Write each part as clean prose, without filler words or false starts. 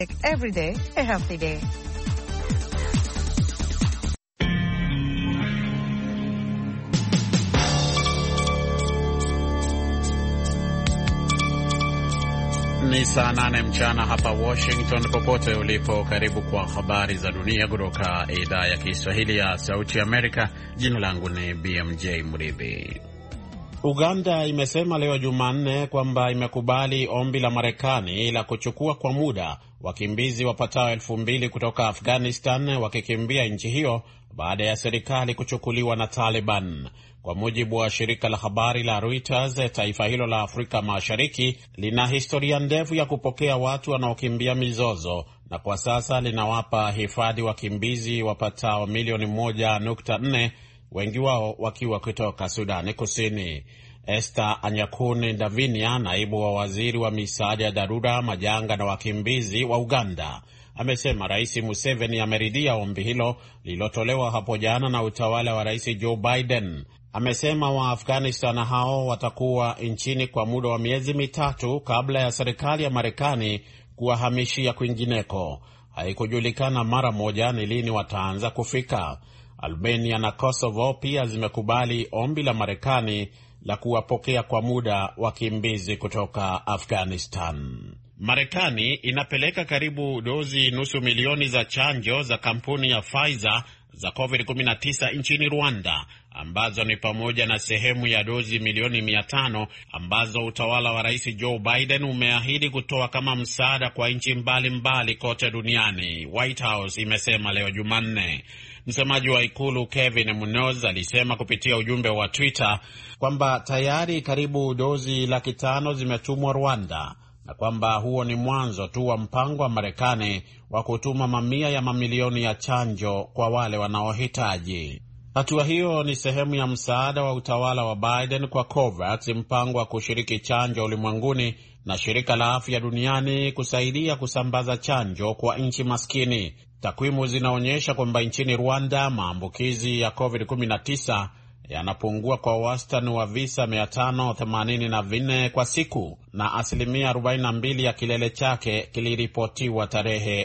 Every day, a healthy day. Ni saa 8 mchana hapa Washington. Popote ulipo, karibu kwa habari za dunia kutoka idhaa ya Kiswahili ya Sauti Amerika. Jina langu ni BMJ Mridhi. Uganda imesema leo Jumanne kwamba imekubali ombi la Marekani la kuchukua kwa muda wakimbizi wapatao 2,000 kutoka Afghanistan wakikimbia nchi hiyo baada ya serikali kuchukuliwa na Taliban. Kwa mujibu wa shirika la habari la Reuters, taifa hilo la Afrika Mashariki lina historia ndefu ya kupokea watu wanaokimbia mizozo na kwa sasa linawapa hifadhi wakimbizi wapatao milioni 1.4, wengi wao wakiwa kutoka Sudani Kusini. Esther Anyakuni Davinia, naibu wa waziri wa misaada ya dharura, majanga na wakimbizi wa Uganda, amesema Rais Museveni ameridhia ombi hilo lililotolewa hapo jana na utawala wa Rais Joe Biden. Amesema Waafghanistan hao watakuwa nchini kwa muda wa miezi mitatu kabla ya serikali ya Marekani kuwahamishia kwingineko. Haikujulikana mara moja ni lini wataanza kufika. Albania na Kosovo pia zimekubali ombi la Marekani la kuwapokea kwa muda wakimbizi kutoka Afghanistan. Marekani inapeleka karibu dozi nusu milioni za chanjo za kampuni ya Pfizer za COVID-19 nchini Rwanda, ambazo ni pamoja na sehemu ya dozi milioni 500 ambazo utawala wa Rais Joe Biden umeahidi kutoa kama msaada kwa nchi mbalimbali kote duniani, White House imesema leo Jumanne. Msemaji wa ikulu Kevin Munoz alisema kupitia ujumbe wa Twitter kwamba tayari karibu dozi 500,000 zimetumwa Rwanda na kwamba huo ni mwanzo tu wa mpango wa Marekani wa kutuma mamia ya mamilioni ya chanjo kwa wale wanaohitaji. Hatua hiyo ni sehemu ya msaada wa utawala wa Biden kwa COVAX, mpango wa kushiriki chanjo ulimwenguni na shirika la afya duniani kusaidia kusambaza chanjo kwa nchi maskini. Takwimu zinaonyesha kwamba nchini Rwanda maambukizi ya COVID-19 yanapungua kwa wastani wa visa 584 kwa siku, na asilimia 42 ya kilele chake kiliripotiwa tarehe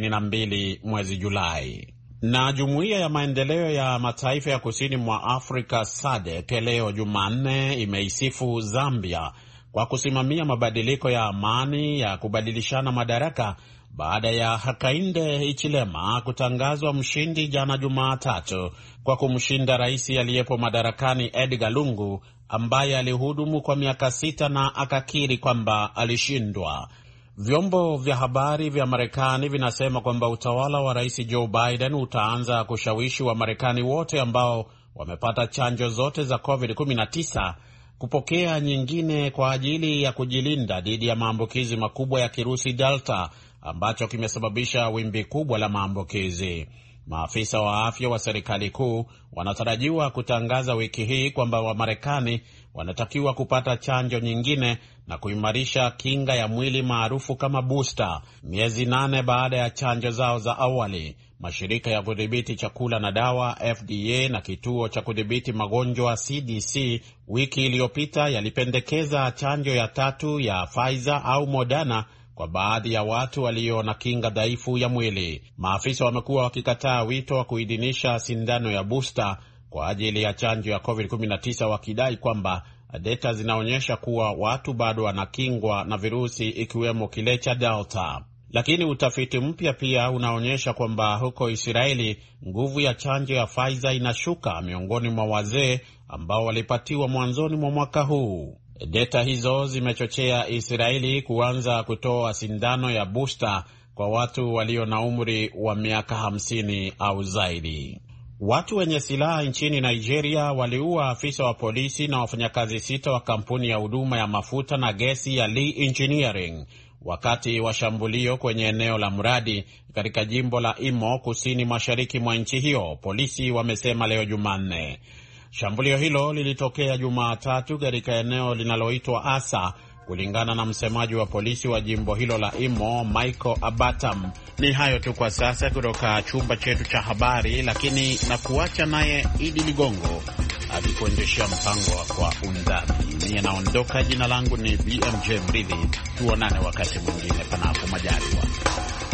22 mwezi Julai. Na Jumuiya ya Maendeleo ya Mataifa ya Kusini mwa Afrika SADC leo Jumanne imeisifu Zambia kwa kusimamia mabadiliko ya amani ya kubadilishana madaraka baada ya Hakainde Hichilema kutangazwa mshindi jana Jumatatu kwa kumshinda rais aliyepo madarakani Edgar Lungu ambaye alihudumu kwa miaka 6 na akakiri kwamba alishindwa. Vyombo vya habari vya Marekani vinasema kwamba utawala wa Rais Joe Biden utaanza kushawishi wa Marekani wote ambao wamepata chanjo zote za COVID-19 kupokea nyingine kwa ajili ya kujilinda dhidi ya maambukizi makubwa ya kirusi Delta ambacho kimesababisha wimbi kubwa la maambukizi. Maafisa wa afya wa serikali kuu wanatarajiwa kutangaza wiki hii kwamba Wamarekani wanatakiwa kupata chanjo nyingine na kuimarisha kinga ya mwili maarufu kama booster, miezi 8 baada ya chanjo zao za awali. Mashirika ya kudhibiti chakula na dawa FDA na kituo cha kudhibiti magonjwa CDC wiki iliyopita yalipendekeza chanjo ya 3 ya Pfizer au Moderna kwa baadhi ya watu walio na kinga dhaifu ya mwili. Maafisa wamekuwa wakikataa wito wa kuidhinisha sindano ya booster kwa ajili ya chanjo ya COVID-19 wakidai kwamba data zinaonyesha kuwa watu bado wanakingwa na virusi ikiwemo kile cha Delta. Lakini utafiti mpya pia unaonyesha kwamba huko Israeli nguvu ya chanjo ya Pfizer inashuka miongoni mwa wazee ambao walipatiwa mwanzoni mwa mwaka huu. Data hizo zimechochea Israeli kuanza kutoa sindano ya booster kwa watu walio na umri wa miaka 50 au zaidi. Watu wenye silaha nchini Nigeria waliua afisa wa polisi na wafanyakazi 6 wa kampuni ya huduma ya mafuta na gesi ya Lee Engineering wakati wa shambulio kwenye eneo la mradi katika jimbo la Imo kusini mashariki mwa nchi hiyo, polisi wamesema leo Jumanne. Shambulio hilo lilitokea Jumatatu katika eneo linaloitwa Asa, kulingana na msemaji wa polisi wa jimbo hilo la Imo, Michael Abatam. Ni hayo tu kwa sasa kutoka chumba chetu cha habari, lakini na kuacha naye Idi Ligongo akikuendeshea mpango wa Kwa Undani. Mimi naondoka, jina langu ni BMJ Mridhi. Tuonane wakati mwingine panapo majaliwa.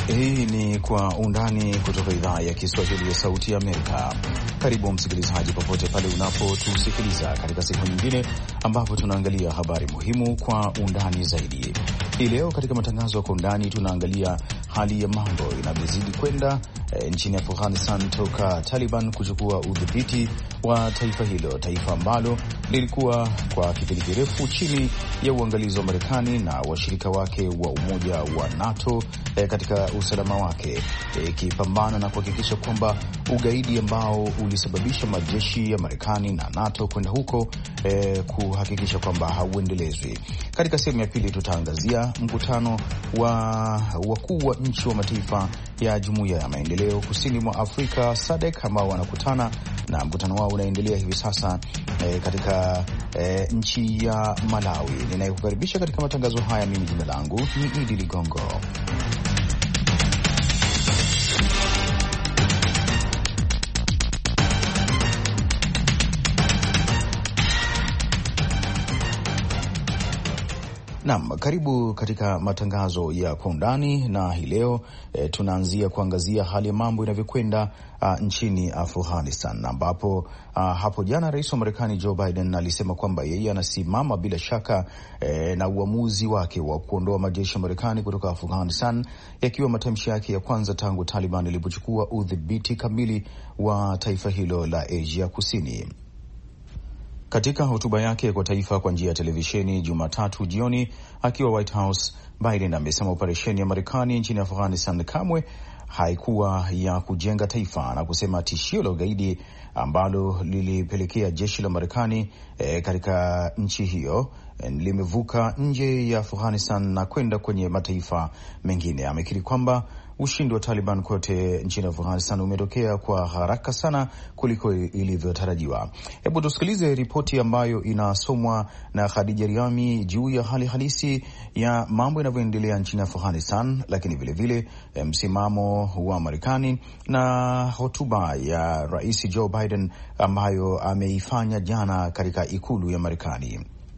Hii ni Kwa Undani kutoka idhaa ya Kiswahili ya Sauti ya Amerika. Karibu msikilizaji, popote pale unapotusikiliza katika siku nyingine ambapo tunaangalia habari muhimu kwa undani zaidi. Hii leo katika matangazo ya Kwa Undani tunaangalia hali ya mambo inavyozidi kwenda nchini Afghanistan toka Taliban kuchukua udhibiti wa taifa hilo, taifa ambalo lilikuwa kwa kipindi kirefu chini ya uangalizi wa Marekani na washirika wake wa Umoja wa NATO katika usalama wake, ikipambana na kuhakikisha kwamba ugaidi ambao ulisababisha majeshi ya Marekani na NATO kwenda huko kuhakikisha kwamba hauendelezwi. Katika sehemu ya pili tutaangazia mkutano wa wakuu wa nchi wa mataifa ya Jumuiya ya Maendeleo Kusini mwa Afrika SADC ambao wanakutana, na mkutano wao unaendelea hivi sasa katika nchi ya Malawi. Ninayekukaribisha katika matangazo haya, mimi jina langu ni Idi Ligongo. Naam, karibu katika matangazo ya Kwa Undani, na hii leo tunaanzia kuangazia hali ya mambo inavyokwenda nchini Afghanistan, ambapo hapo jana Rais wa Marekani Joe Biden alisema kwamba yeye anasimama bila shaka na uamuzi wake wa kuondoa majeshi ya Marekani kutoka Afghanistan, yakiwa matamshi yake ya kwanza tangu Taliban ilipochukua udhibiti kamili wa taifa hilo la Asia Kusini. Katika hotuba yake kwa taifa kwa njia ya televisheni Jumatatu jioni akiwa White House, Biden amesema operesheni ya Marekani nchini Afghanistan kamwe haikuwa ya kujenga taifa, na kusema tishio la ugaidi ambalo lilipelekea jeshi la Marekani katika nchi hiyo limevuka nje ya Afghanistan na kwenda kwenye mataifa mengine. Amekiri kwamba ushindi wa Taliban kote nchini Afghanistan umetokea kwa haraka sana kuliko ilivyotarajiwa. Hebu tusikilize ripoti ambayo inasomwa na Khadija Riami juu ya hali halisi ya mambo yanavyoendelea nchini Afghanistan, lakini vilevile msimamo wa Marekani na hotuba ya Rais Joe Biden ambayo ameifanya jana katika ikulu ya Marekani.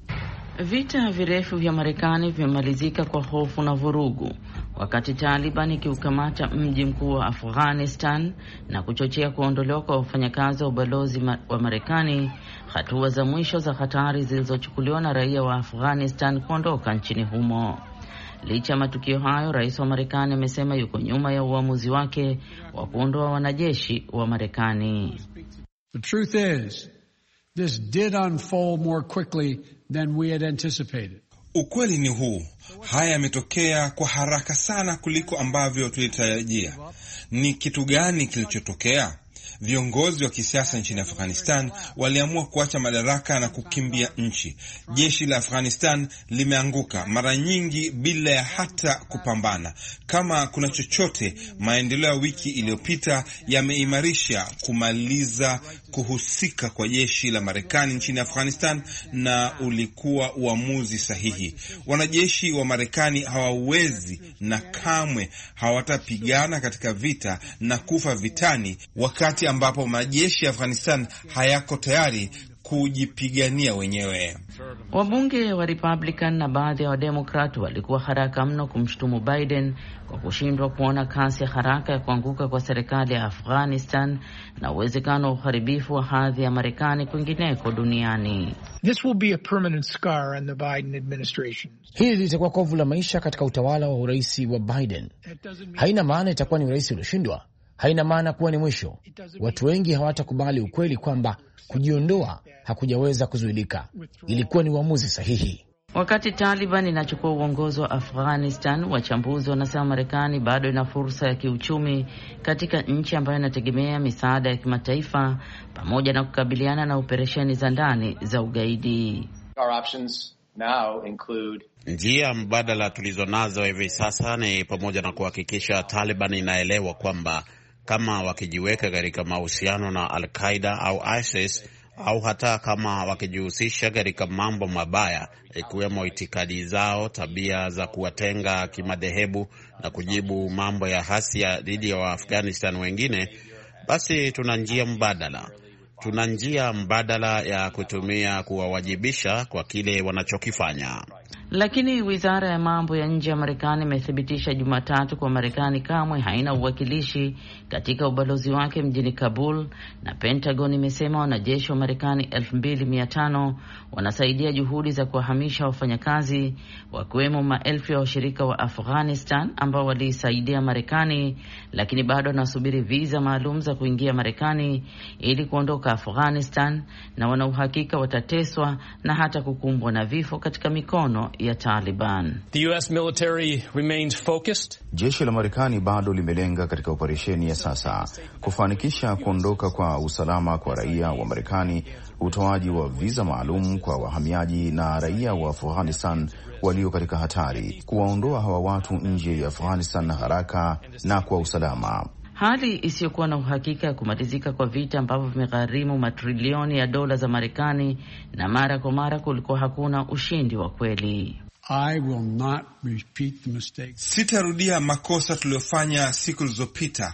Vita virefu vya Marekani vimemalizika kwa hofu na vurugu, wakati Taliban ikiukamata mji mkuu wa Afghanistan na kuchochea kuondolewa kwa wafanyakazi wa ubalozi wa Marekani, hatua za mwisho za hatari zilizochukuliwa na raia wa Afghanistan kuondoka nchini humo. Licha ya matukio hayo, Rais wa Marekani amesema yuko nyuma ya uamuzi wake wa kuondoa wanajeshi wa Marekani. The truth is, this did unfold more quickly than we had anticipated. Ukweli ni huu, haya yametokea kwa haraka sana kuliko ambavyo tulitarajia. Ni kitu gani kilichotokea? Viongozi wa kisiasa nchini Afghanistan waliamua kuacha madaraka na kukimbia nchi. Jeshi la Afghanistan limeanguka mara nyingi bila ya hata kupambana. Kama kuna chochote, maendeleo ya wiki iliyopita yameimarisha kumaliza kuhusika kwa jeshi la Marekani nchini Afghanistan, na ulikuwa uamuzi sahihi. Wanajeshi wa Marekani hawawezi na kamwe hawatapigana katika vita na kufa vitani wakati ambapo majeshi ya Afghanistan hayako tayari kujipigania wenyewe. Wabunge wa Republican na baadhi ya Wademokrat walikuwa haraka mno kumshutumu Biden kwa kushindwa kuona kasi ya haraka ya kuanguka kwa serikali ya Afghanistan na uwezekano wa uharibifu wa hadhi ya Marekani kwingineko duniani. This will be a permanent scar on the Biden administration. Hili litakuwa kovu la maisha katika utawala wa urais wa Biden. Haina maana itakuwa ni urais ulioshindwa. Haina maana kuwa ni mwisho. Watu wengi hawatakubali ukweli kwamba kujiondoa hakujaweza kuzuilika. Ilikuwa ni uamuzi sahihi. Wakati Taliban inachukua uongozi wa Afghanistan, wachambuzi wanasema Marekani bado ina fursa ya kiuchumi katika nchi ambayo inategemea misaada ya kimataifa pamoja na kukabiliana na operesheni za ndani za ugaidi. Our options now include njia mbadala tulizonazo hivi sasa ni pamoja na kuhakikisha Taliban inaelewa kwamba kama wakijiweka katika mahusiano na Al-Qaeda au ISIS, au hata kama wakijihusisha katika mambo mabaya ikiwemo itikadi zao, tabia za kuwatenga kimadhehebu na kujibu mambo ya hasia dhidi ya Waafghanistan wengine, basi tuna njia mbadala. Tuna njia mbadala ya kutumia kuwawajibisha kwa kile wanachokifanya. Lakini wizara ya mambo ya nje ya Marekani imethibitisha Jumatatu kwa Marekani kamwe haina uwakilishi katika ubalozi wake mjini Kabul, na Pentagon imesema wanajeshi wa Marekani 2500 wanasaidia juhudi za kuwahamisha wafanyakazi, wakiwemo maelfu ya washirika wa Afghanistan ambao waliisaidia Marekani, lakini bado wanasubiri visa maalum za kuingia Marekani ili kuondoka Afghanistan, na wana uhakika watateswa na hata kukumbwa na vifo katika mikono ya Taliban. The US military remains focused. Jeshi la Marekani bado limelenga katika operesheni ya sasa kufanikisha kuondoka kwa usalama kwa raia wa Marekani, utoaji wa visa maalum kwa wahamiaji na raia wa Afghanistan walio katika hatari, kuwaondoa hawa watu nje ya Afghanistan haraka na kwa usalama. Hali isiyokuwa na uhakika ya kumalizika kwa vita ambavyo vimegharimu matrilioni ya dola za Marekani, na mara kwa mara kulikuwa hakuna ushindi wa kweli. I will not repeat the mistakes. Sitarudia makosa tuliyofanya siku zilizopita,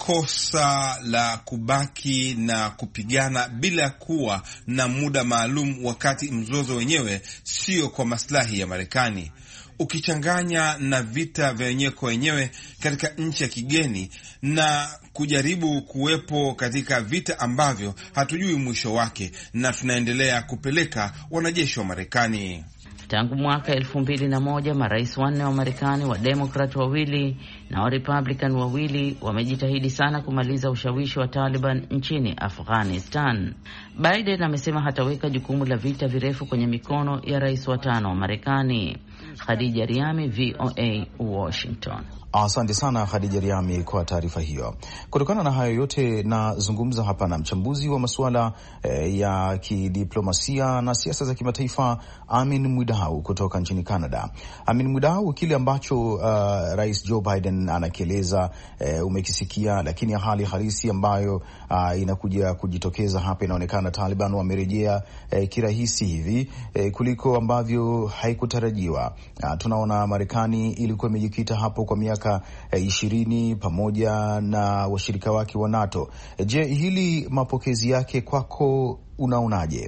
kosa la kubaki na kupigana bila kuwa na muda maalum, wakati mzozo wenyewe sio kwa maslahi ya Marekani. Ukichanganya na vita vya wenyewe kwa wenyewe katika nchi ya kigeni na kujaribu kuwepo katika vita ambavyo hatujui mwisho wake, na tunaendelea kupeleka wanajeshi wa Marekani. Tangu mwaka 2001 marais wanne wa Marekani, wa Democrat wawili na wa Republican wawili, wamejitahidi sana kumaliza ushawishi wa Taliban nchini Afghanistan. Biden amesema hataweka jukumu la vita virefu kwenye mikono ya rais wa 5 wa Marekani. Khadija Riami, VOA, Washington. Asante sana Khadija Riami kwa taarifa hiyo. Kutokana na hayo yote, nazungumza hapa na mchambuzi wa masuala ya kidiplomasia na siasa za kimataifa, Amin Mwidau kutoka nchini Canada. Amin Mwidau, kile ambacho Rais Joe Biden anakieleza umekisikia, lakini hali halisi ambayo inakuja kujitokeza hapa, inaonekana Taliban wamerejea kirahisi hivi kuliko ambavyo haikutarajiwa. Tunaona Marekani ilikuwa imejikita hapo kwa miaka 20 pamoja na washirika wake wa NATO. Je, hili mapokezi yake kwako unaonaje?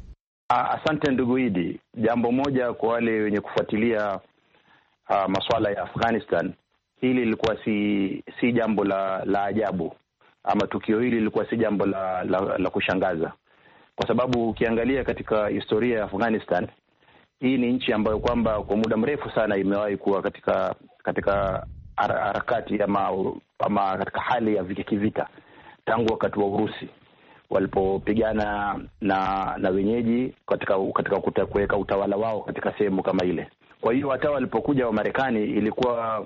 Asante ndugu Idi. Jambo moja kwa wale wenye kufuatilia masuala ya Afghanistan, hili lilikuwa si jambo la ajabu, ama tukio hili lilikuwa si jambo la kushangaza, kwa sababu ukiangalia katika historia ya Afghanistan, hii ni nchi ambayo kwamba kwa muda mrefu sana imewahi kuwa katika harakati ama katika hali ya kivita tangu wakati wa Urusi walipopigana na wenyeji katika kuweka utawala wao katika sehemu kama ile. Kwa hiyo hata walipokuja wa Marekani ilikuwa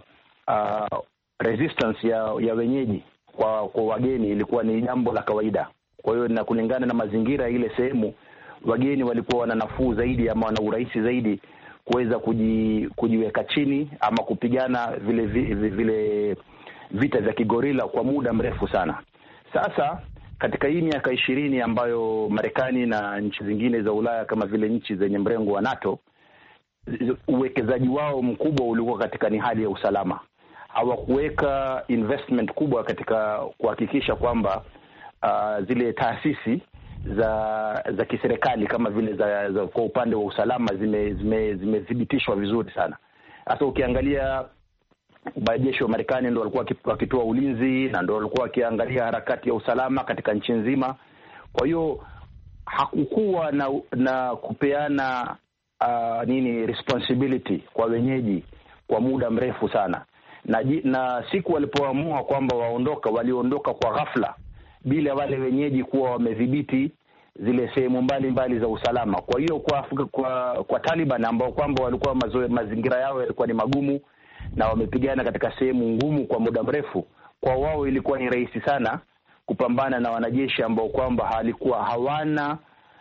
resistance ya wenyeji kwa wageni ilikuwa ni jambo la kawaida. Kwa hiyo na kulingana na mazingira ile sehemu, wageni walikuwa wana nafuu zaidi ama wana urahisi zaidi kuweza kujiweka chini ama kupigana vile vita vya kigorila kwa muda mrefu sana. Sasa katika hii miaka 20 ambayo Marekani na nchi zingine za Ulaya kama vile nchi zenye mrengo wa NATO, uwekezaji wao mkubwa ulikuwa katika ni hali ya usalama. Hawakuweka investment kubwa katika kuhakikisha kwamba zile taasisi za kiserikali kama vile za kwa upande wa usalama zimethibitishwa vizuri sana. Sasa ukiangalia wanajeshi wa Marekani ndio walikuwa wakitoa ulinzi na ndio walikuwa wakiangalia harakati ya usalama katika nchi nzima. Kwa hiyo hakukuwa na kupeana responsibility kwa wenyeji kwa muda mrefu sana. Na siku walipoamua kwamba waliondoka kwa ghafla bila wale wenyeji kuwa wamedhibiti zile sehemu mbalimbali za usalama. Kwa hiyo kwa Taliban ambao kwamba walikuwa mazingira yao yalikuwa ni magumu na wamepigana katika sehemu ngumu kwa muda mrefu, kwa wao ilikuwa ni rahisi sana kupambana na wanajeshi ambao kwamba hawana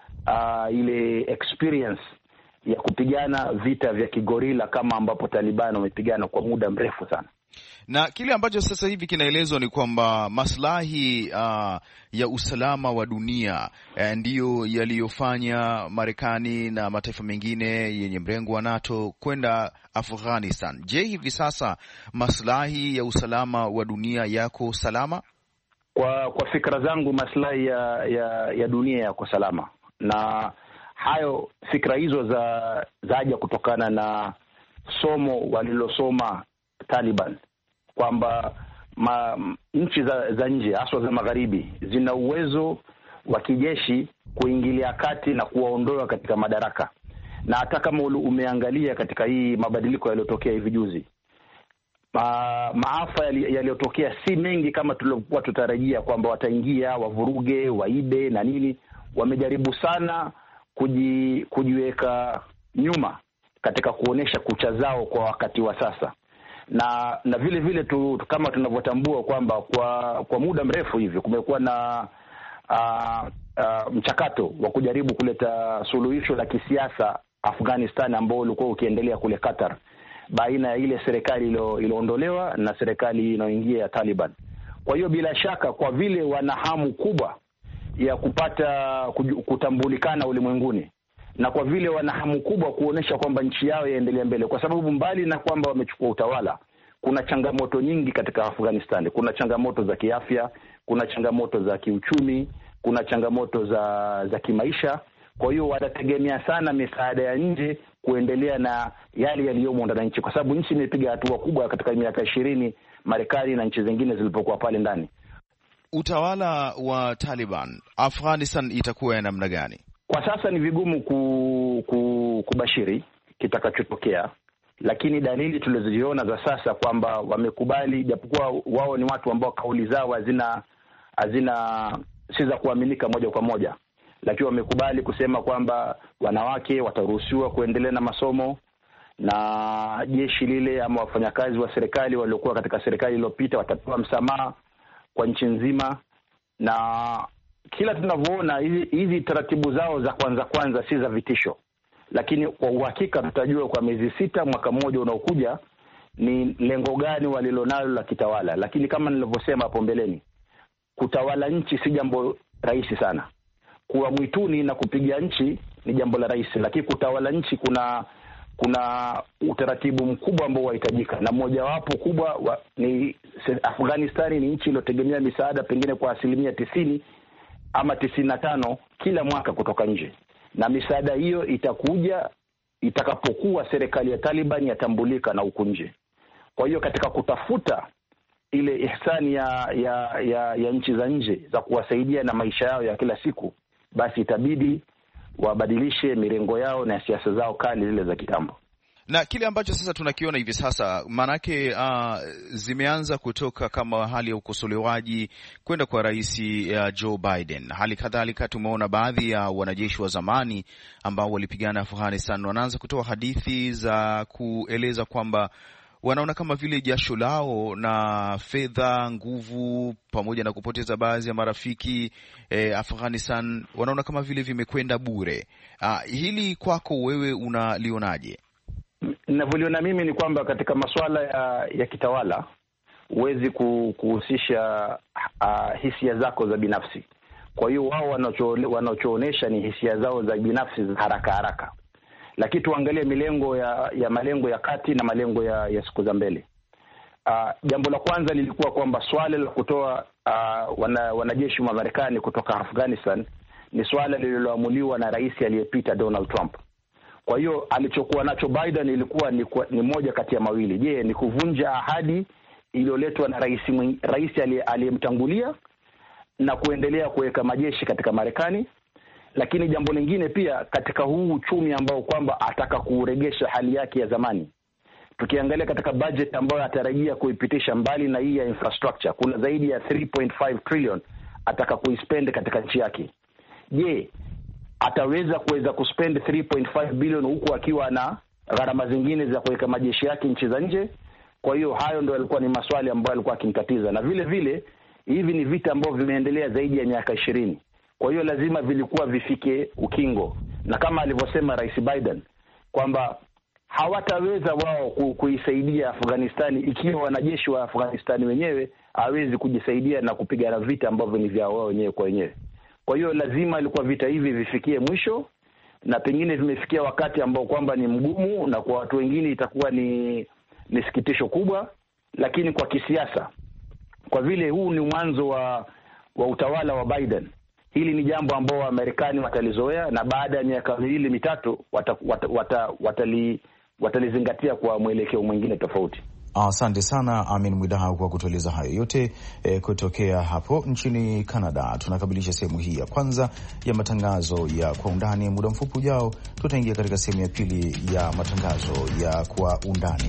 ile experience ya kupigana vita vya kigorila kama ambapo Taliban wamepigana kwa muda mrefu sana. Na kile ambacho sasa hivi kinaelezwa ni kwamba maslahi ya usalama wa dunia ndiyo yaliyofanya Marekani na mataifa mengine yenye mrengo wa NATO kwenda Afghanistan. Je, hivi sasa maslahi ya usalama wa dunia yako salama? Kwa fikra zangu maslahi ya dunia yako salama, na hayo fikra hizo zaja kutokana na somo walilosoma Taliban kwamba nchi za nje haswa za magharibi zina uwezo wa kijeshi kuingilia kati na kuwaondoa katika madaraka. Na hata kama umeangalia katika hii mabadiliko yaliyotokea hivi juzi, maafa yaliyotokea si mengi kama tulivyokuwa tutarajia kwamba wataingia wavuruge, waibe na nini. Wamejaribu sana kujiweka nyuma katika kuonesha kucha zao kwa wakati wa sasa. Na vile vile kama tunavyotambua kwamba kwa muda mrefu hivi kumekuwa na mchakato wa kujaribu kuleta suluhisho la kisiasa Afghanistan ambao ulikuwa ukiendelea kule Qatar, baina ya ile serikali iliyoondolewa na serikali inayoingia ya Taliban. Kwa hiyo bila shaka, kwa vile wana hamu kubwa ya kutambulikana ulimwenguni, na kwa vile wana hamu kubwa kuonesha kwamba nchi yao yaendelea mbele, kwa sababu mbali na kwamba wamechukua utawala, kuna changamoto nyingi katika Afghanistan. Kuna changamoto za kiafya, kuna changamoto za kiuchumi, kuna changamoto za kimaisha. Kwa hiyo watategemea sana misaada ya nje kuendelea na yale yaliyomo ndani ya nchi, kwa sababu nchi imepiga hatua kubwa katika miaka 20 Marekani na nchi zingine zilipokuwa pale ndani. Utawala wa Taliban Afghanistan itakuwa ya namna gani? Kwa sasa ni vigumu kubashiri kitakachotokea, lakini dalili tulizoziona za sasa kwamba wamekubali, japokuwa wao ni watu ambao kauli zao hazina si za kuaminika moja kwa moja, lakini wamekubali kusema kwamba wanawake wataruhusiwa kuendelea na masomo, na jeshi lile ama wafanyakazi wa serikali waliokuwa katika serikali iliyopita watapewa msamaha kwa nchi nzima. Na kila tunavyoona hizi taratibu zao za kwanza si za vitisho, lakini kwa uhakika tutajua kwa miezi 6 mwaka mmoja unaokuja ni lengo gani walilonalo la kitawala. Lakini kama nilivyosema hapo mbeleni, kutawala nchi si jambo rahisi sana. Kuwa mwituni na kupiga nchi ni jambo la rahisi, lakini kutawala nchi kuna utaratibu mkubwa ambao wahitajika, na mojawapo kubwa ni Afghanistan ni nchi iliyotegemea misaada pengine kwa 90% ama 95 kila mwaka kutoka nje, na misaada hiyo itakuja itakapokuwa serikali ya Taliban yatambulika na huko nje. Kwa hiyo katika kutafuta ile ihsani ya nchi za nje za kuwasaidia na maisha yao ya kila siku, basi itabidi wabadilishe mirengo yao na siasa zao kali zile za kitambo. Na kile ambacho sasa tunakiona hivi sasa, manake zimeanza kutoka kama hali ya ukosolewaji kwenda kwa Rais Joe Biden. Hali kadhalika tumeona baadhi ya wanajeshi wa zamani ambao walipigana Afghanistan wanaanza kutoa hadithi za kueleza kwamba wanaona kama vile jasho lao na fedha, nguvu, pamoja na kupoteza baadhi ya marafiki Afghanistan, wanaona kama vile vimekwenda bure. Hili kwako wewe unalionaje? Ninavyoliona mimi ni kwamba katika masuala ya kitawala huwezi kuhusisha hisia zako za binafsi. Kwa hiyo wao wanachoonesha ni hisia zao za binafsi za haraka. Lakini tuangalie malengo ya kati na malengo ya siku za mbele. Jambo la kwanza lilikuwa kwamba swala la kutoa wanajeshi wa Marekani kutoka Afghanistan ni swala lililoamuliwa na rais aliyepita Donald Trump. Kwa hiyo alichokuwa nacho Biden ilikuwa ni moja kati ya mawili. Je, ni kuvunja ahadi iliyoletwa na rais aliyemtangulia na kuendelea kuweka majeshi katika Marekani? Lakini jambo lingine pia, katika huu uchumi ambao kwamba ataka kuregesha hali yake ya zamani, tukiangalia katika budget ambayo atarajia kuipitisha, mbali na hii ya infrastructure, kuna zaidi ya 3.5 trillion ataka kuispend katika nchi yake. Je, ataweza kuspend 3.5 billion huku akiwa na gharama zingine za kuweka majeshi yake nchi za nje? Kwa hiyo hayo ndio yalikuwa ni maswali ambayo alikuwa akimtatiza. Na vile vile hivi ni vita ambavyo vimeendelea zaidi ya miaka 20. Kwa hiyo lazima vilikuwa vifike ukingo, na kama alivyosema Rais Biden kwamba hawataweza wao kuisaidia Afghanistani ikiwa wanajeshi wa Afghanistani wenyewe hawezi kujisaidia na kupigana vita ambavyo ni vya wao wenyewe kwa wenyewe. Kwa hiyo lazima ilikuwa vita hivi vifikie mwisho, na pengine vimefikia wakati ambao kwamba ni mgumu, na kwa watu wengine itakuwa ni sikitisho kubwa. Lakini kwa kisiasa, kwa vile huu ni mwanzo wa utawala wa Biden, hili ni jambo ambao Wamarekani watalizoea, na baada ya miaka 2-3 watalizingatia kwa mwelekeo mwingine tofauti. Asante sana Amin Mwidau kwa kutueleza hayo yote kutokea hapo nchini Canada. Tunakamilisha sehemu hii ya kwanza ya matangazo ya Kwa Undani. Muda mfupi ujao tutaingia katika sehemu ya pili ya matangazo ya Kwa Undani.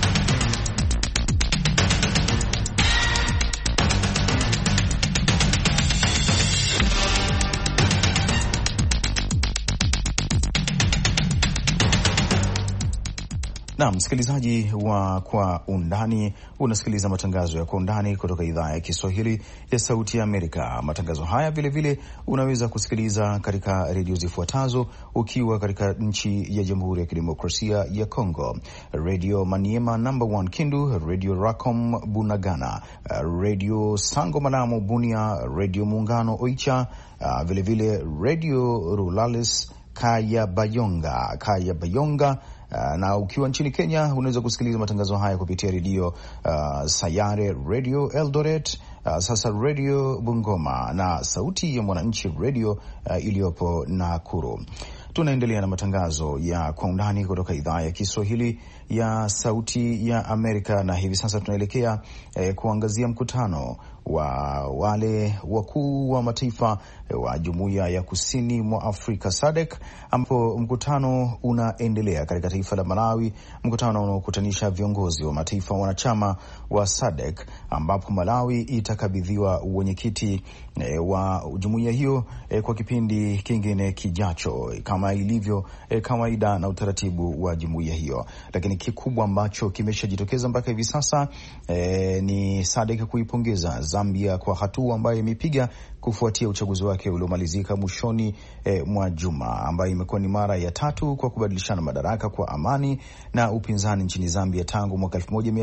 Na msikilizaji wa Kwa Undani, unasikiliza matangazo ya Kwa Undani kutoka idhaa ya Kiswahili ya Sauti ya Amerika. Matangazo haya vilevile unaweza kusikiliza katika redio zifuatazo ukiwa katika nchi ya Jamhuri ya Kidemokrasia ya Kongo: Radio Maniema number 1 Kindu, Radio Racom Bunagana, Radio Sango Malamu Bunia, Radio Muungano Oicha, vilevile Radio Rurales Kaya Bayonga. Na ukiwa nchini Kenya unaweza kusikiliza matangazo haya kupitia redio Sayare Radio Eldoret, sasa Radio Bungoma na Sauti ya Mwananchi Radio iliyopo Nakuru. Tunaendelea na matangazo ya Kwa Undani kutoka idhaa ya Kiswahili ya Sauti ya Amerika, na hivi sasa tunaelekea kuangazia mkutano wa wale wakuu wa mataifa wa Jumuiya ya Kusini mwa Afrika SADC, ambapo mkutano unaendelea katika taifa la Malawi, mkutano unaokutanisha viongozi wa mataifa wanachama wa SADC, ambapo Malawi itakabidhiwa wenyekiti wa jumuiya hiyo kwa kipindi kingine kijacho, kama ilivyo kawaida na utaratibu wa jumuiya hiyo. Lakini kikubwa ambacho kimeshajitokeza mpaka hivi sasa ni SADC kuipongeza Zambia kwa hatua ambayo imepiga kufuatia uchaguzi wake uliomalizika mwishoni mwa juma, ambayo imekuwa ni mara ya 3 kwa kubadilishana madaraka kwa amani na upinzani nchini Zambia tangu mwaka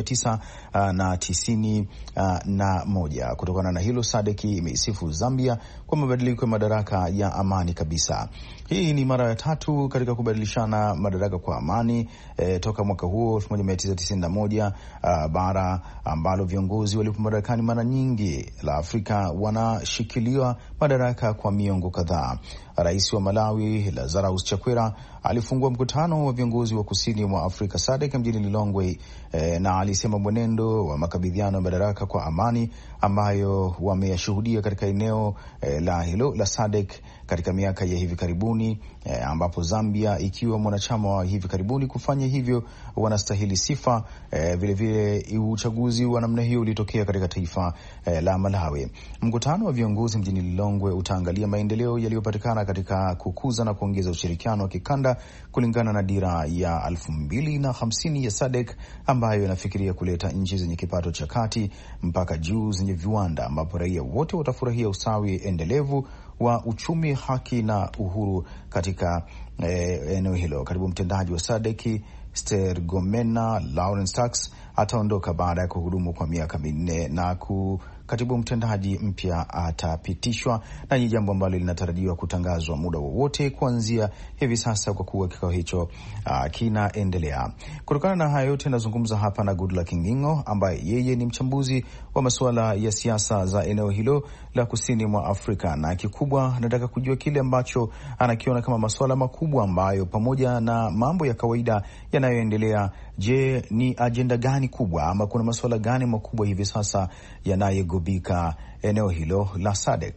1991. Kutokana na hilo, SADC imeisifu Zambia kwa mabadiliko ya madaraka ya amani kabisa. Hii ni mara ya 3 katika kubadilishana madaraka kwa amani toka mwaka huo 1991, bara ambalo viongozi waliopo madarakani mara nyingi la Afrika wanashikiliwa madaraka kwa miongo kadhaa. Rais wa Malawi Lazarus Chakwera alifungua mkutano wa viongozi wa kusini mwa Afrika SADC mjini Lilongwe, na alisema mwenendo wa makabidhiano ya madaraka kwa amani ambayo wameyashuhudia katika eneo la hilo la SADC katika miaka ya hivi karibuni, ambapo Zambia ikiwa mwanachama wa hivi karibuni kufanya hivyo, wanastahili sifa. Vilevile uchaguzi wa namna hiyo ulitokea katika taifa la Malawi. Mkutano wa viongozi mjini Lilongwe utaangalia maendeleo yaliyopatikana katika kukuza na kuongeza ushirikiano wa kikanda kulingana na dira ya 2050 ya SADC, ambayo inafikiria kuleta nchi zenye kipato cha kati mpaka juu zenye viwanda, ambapo raia wote watafurahia usawi endelevu wa uchumi, haki na uhuru katika eneo hilo. Karibu mtendaji wa SADC Stergomena Lawrence Tax ataondoka baada ya kuhudumu kwa miaka 4 na katibu mtendaji mpya atapitishwa, na ni jambo ambalo linatarajiwa kutangazwa muda wowote kuanzia hivi sasa, kwa kuwa kikao hicho kinaendelea. Kutokana na haya yote, nazungumza hapa na Goodluck Ngingo ambaye yeye ni mchambuzi wa masuala ya siasa za eneo hilo la kusini mwa Afrika, na kikubwa nataka kujua kile ambacho anakiona kama masuala makubwa ambayo pamoja na mambo ya kawaida yanayoendelea. Je, ni ajenda gani kubwa ama kuna masuala gani makubwa hivi sasa yanayogubika eneo hilo la SADC?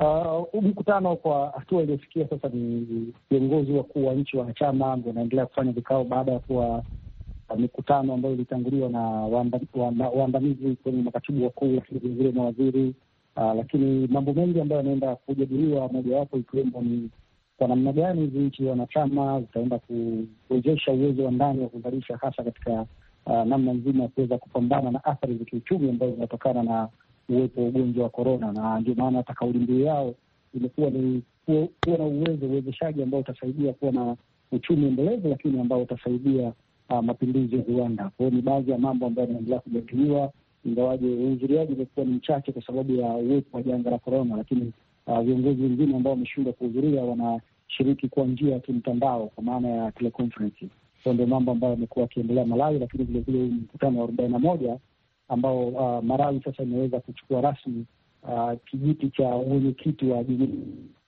Mkutano kwa hatua iliyofikia sasa ni viongozi wakuu wa nchi wanachama ndio wanaendelea kufanya vikao baada ya kuwa mikutano ambayo ilitanguliwa na waandamizi kwenye makatibu wakuu, lakini vilevile mawaziri, lakini mambo mengi ambayo yanaenda kujadiliwa, mojawapo ikiwemo ni kwa namna gani hizi nchi wanachama zitaenda kuwezesha uwezo wa ndani wa kuzalisha, hasa katika namna nzima ya kuweza kupambana na athari za kiuchumi ambazo zinatokana na uwepo wa ugonjwa wa korona. Na ndio maana hata kauli mbiu yao imekuwa ni kuwa na uwezeshaji ambao utasaidia kuwa na uchumi endelevu, lakini ambao utasaidia mapinduzi ya viwanda. Kwa hiyo ni baadhi ya mambo ambayo yanaendelea kujadiliwa, ingawaje uhudhuriaji umekuwa ni mchache kwa sababu ya uwepo wa janga la korona, lakini viongozi wengine ambao wameshindwa kuhudhuria wanashiriki kwa njia ya kimtandao kwa maana ya teleconference. So ndio mambo ambayo yamekuwa yakiendelea Malawi, lakini vilevile mkutano wa 41 ambao Malawi sasa imeweza kuchukua rasmi kijiti cha uwenyekiti wa jumuiya,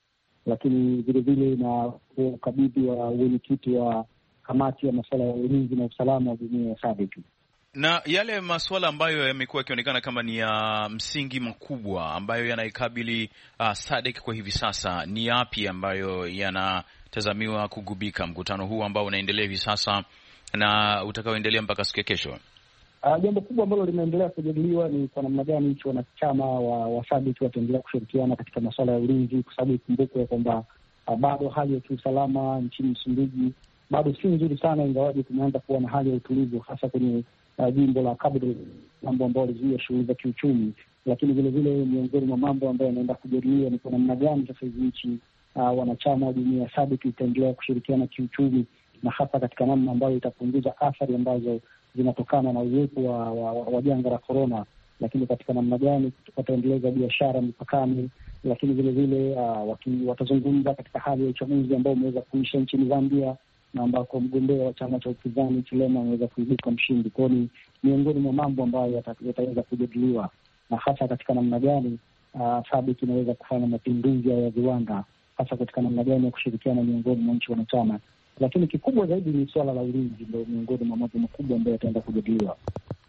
lakini vilevile na ukabidhi wa uwenyekiti wa kamati ya masuala ya ulinzi na usalama wa jumuiya ya SADC. Na yale masuala ambayo yamekuwa yakionekana kama ni ya msingi mkubwa ambayo yanaikabili SADC kwa hivi sasa ni yapi ambayo yanatazamiwa kugubika mkutano huu ambao unaendelea hivi sasa na utakaoendelea mpaka siku ya kesho? Jambo kubwa ambalo limeendelea kujadiliwa ni kwa namna gani nchi wanachama wa SADC wataendelea kushirikiana katika masuala ya ulinzi, kwa sababu ikumbukwe kwamba bado hali ya kiusalama nchini Msumbiji bado si nzuri sana, ingawaje tumeanza kuwa na hali ya utulivu hasa kwenye jimbo la Cabo Delgado, mambo ambayo yalizuia shughuli za kiuchumi. Lakini vile vile miongoni mwa mambo ambayo yanaenda kujadiliwa ni kwa namna gani sasa hizi nchi wanachama wa jumuiya ya SADC itaendelea kushirikiana kiuchumi, na hasa katika namna ambayo itapunguza athari ambazo zinatokana na uwepo wa janga la corona, lakini katika namna gani wataendeleza biashara mipakani. Lakini vile vile watazungumza katika hali ya uchaguzi ambao umeweza kuisha nchini Zambia na ambako mgombea wa chama cha upinzani Chilema ameweza kuibuka mshindi. Kwa ni miongoni mwa mambo ambayo yataweza kujadiliwa, na hasa katika namna gani SADC inaweza kufanya mapinduzi ya viwanda, hasa katika namna gani ya kushirikiana miongoni mwa nchi wanachama. Lakini kikubwa zaidi ni swala la ulinzi, ndio miongoni mwa mambo makubwa ambayo yataenda kujadiliwa.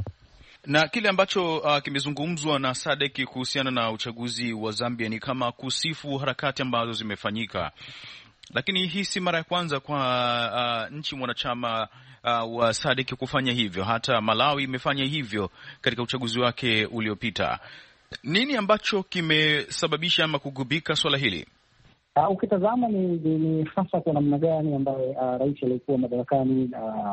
Na kile ambacho kimezungumzwa na SADC kuhusiana na uchaguzi wa Zambia ni kama kusifu harakati ambazo zimefanyika, lakini hii si mara ya kwanza kwa nchi mwanachama wa SADC kufanya hivyo. Hata Malawi imefanya hivyo katika uchaguzi wake uliopita. Nini ambacho kimesababisha ama kugubika swala hili? Ukitazama ni hasa kwa namna gani ambayo rais aliyekuwa madarakani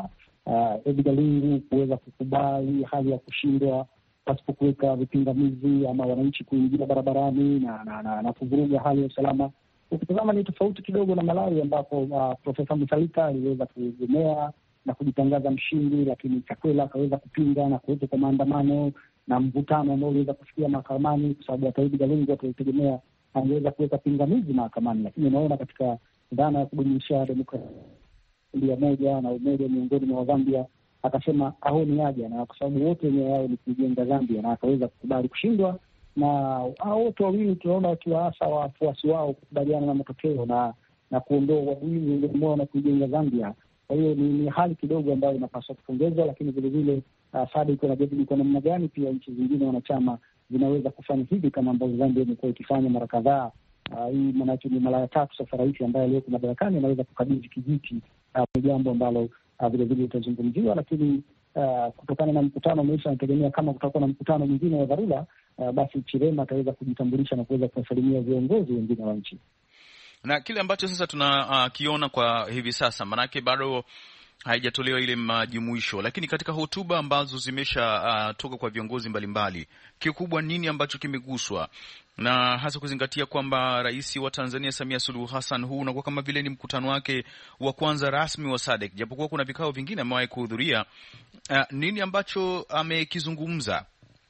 Edgar Lungu kuweza kukubali hali ya kushindwa pasipo kuweka vipingamizi ama wananchi kuingia barabarani na kuvuruga hali ya usalama. Ukitazama ni tofauti kidogo na Malawi ambapo Profesa Mutharika aliweza kuegemea na kujitangaza mshindi, lakini Chakwera akaweza kupinga na kuwepo kwa maandamano na mvutano ambao uliweza kufikia mahakamani, kwa sababu hata Edgar Lungu ataitegemea angeweza kuweka pingamizi mahakamani. Lakini unaona katika dhana ya kudumisha demokrasia moja na umoja miongoni mwa Zambia, akasema haoni haja, na kwa sababu wote wenyewe yao ni kujenga Zambia, na akaweza kukubali kushindwa. Na hao wote wawili tunaona wakiwa hasa wafuasi wao kukubaliana na matokeo na kuondoa uadui miongoni mwao na kujenga Zambia. Kwa hiyo ni hali kidogo ambayo inapaswa kupongezwa, lakini vile vile SADC inajadili kwa namna gani pia nchi zingine wanachama zinaweza kufanya hivi kama ambavyo Zambia imekuwa ikifanya mara kadhaa. Hii maanake ni mara ya tatu sasa rais ambaye aliyeko madarakani anaweza kukabidhi kijiti. Ni jambo ambalo vile vile litazungumziwa, lakini kutokana na mkutano umeisha, nategemea kama kutakuwa na mkutano mwingine wa dharura, basi Chilema ataweza kujitambulisha na kuweza kuwasalimia viongozi wengine wa nchi. Na kile ambacho sasa tunakiona kwa hivi sasa, manake bado haijatolewa ile majumuisho, lakini katika hotuba ambazo zimesha toka kwa viongozi mbalimbali, kikubwa nini ambacho kimeguswa, na hasa kuzingatia kwamba rais wa Tanzania Samia Suluhu Hassan huu unakuwa kama vile ni mkutano wake wa kwanza rasmi wa SADC, japokuwa kuna vikao vingine amewahi kuhudhuria. Nini ambacho amekizungumza?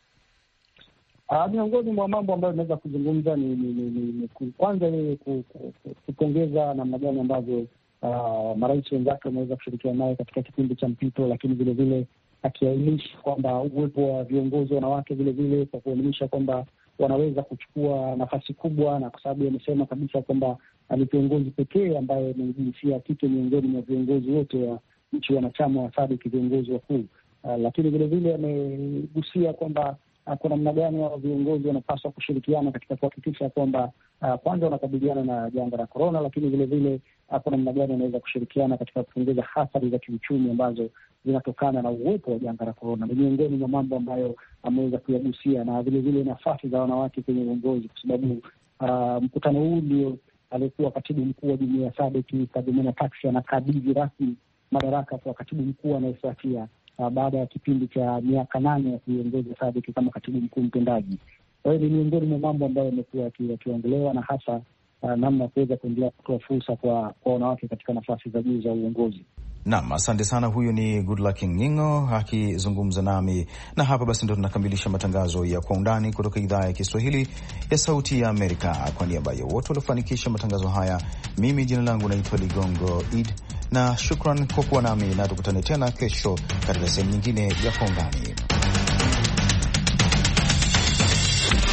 Miongoni mwa mambo ambayo inaweza kuzungumza ni kwanza yeye kupongeza namna gani ambavyo marais wenzake wameweza kushirikiana naye katika kipindi cha mpito, lakini vile vile akiainisha kwamba uwepo wa viongozi wanawake vile vile kwa kuelimisha kwamba wanaweza kuchukua nafasi kubwa, na kwa sababu amesema kabisa kwamba ni viongozi pekee ambaye ni jinsia ya kike miongoni mwa viongozi wote wa nchi wanachama wa SADC, viongozi wakuu. Lakini vile vile amegusia kwamba kwa namna gani hao viongozi wanapaswa kushirikiana katika kuhakikisha kwamba kwanza wanakabiliana na janga la corona, lakini vile vile kwa namna gani wanaweza kushirikiana katika kupunguza athari za kiuchumi ambazo zinatokana na uwepo wa janga la corona. Ni miongoni mwa mambo ambayo ameweza kuyagusia, na vile vile nafasi za wanawake kwenye uongozi, kwa sababu mkutano huu ndio aliyekuwa katibu mkuu wa jumuiya ya SADC Kadimena Tax anakabidhi rasmi madaraka kwa katibu mkuu anayefuatia baada ya kipindi cha miaka 8 ya kuiongoza SADC kama katibu mkuu mtendaji. Kwa hiyo ni miongoni mwa mambo ambayo yamekuwa yakiongelewa, na hasa namna ya kuweza kuendelea kutoa fursa kwa wanawake katika nafasi za juu za uongozi. Naam, asante sana. Huyu ni Goodluck Ngingo akizungumza nami, na hapa basi ndo tunakamilisha matangazo ya Kwa Undani kutoka idhaa ya Kiswahili ya Sauti ya Amerika. Kwa niaba ya wote waliofanikisha matangazo haya, mimi jina langu naitwa Ligongo Id, na shukran kwa kuwa nami, na tukutane tena kesho katika sehemu nyingine ya Kwa Undani.